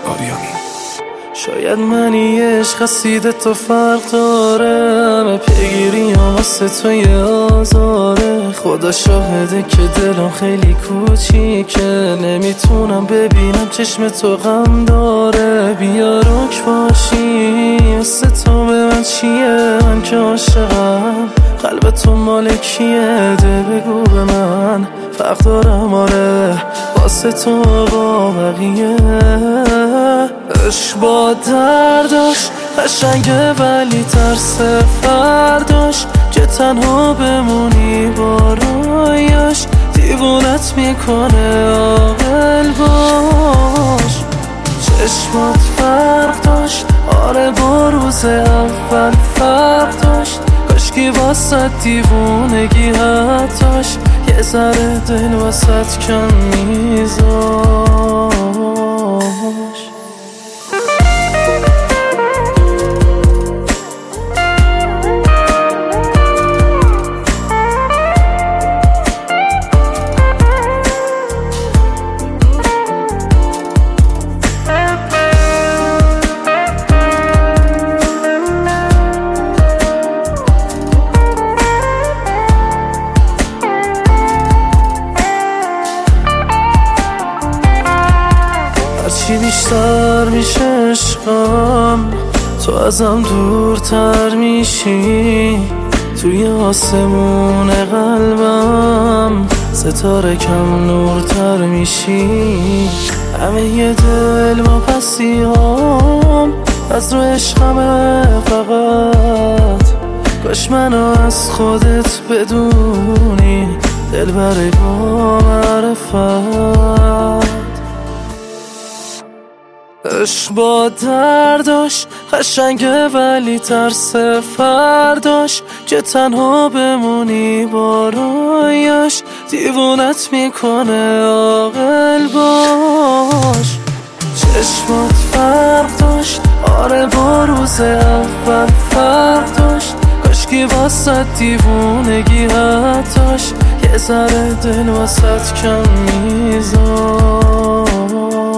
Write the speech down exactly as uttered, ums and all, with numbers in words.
آریانی. شاید منی عشق خسیده تو فرق داره، پیگیری هم واسه تو یه آزاره. خدا شاهده که دلم خیلی کوچیکه، نمیتونم ببینم چشم تو غم داره. بیا رک باشی واسه تو به من چیه، من که عاشقم قلب تو مال کیه؟ ده بگو به من فرق دارم آره واسه تو با بقیه. عشق با درداش قشنگه ولی ترس فرداش، که تنها بمونی با رایش دیوونت میکنه. عاقل باش چشمات فرق داشت آره با روز اول فرق داشت، کاشکی واسه دیوونگی حتاش یه ذره دل واسه کم میذاش. هرچی بیشتر میشه عشقم تو ازم دورتر میشی، توی آسمون قلبم ستاره کم نورتر میشی. همه یه دل ما پسی هم از رو عشقمه فقط، کاش منو از خودت بدونی دل برای با معرفت. عشق با درداش قشنگه ولی ترس فرداش، که تنها بمونی با رایش دیوونت میکنه. عاقل باش چشمات فرق داشت آره با روز اول فرق داشت، کاشکی واسه دیوونگی حتاش یه ذره دل واسه کم میذاش.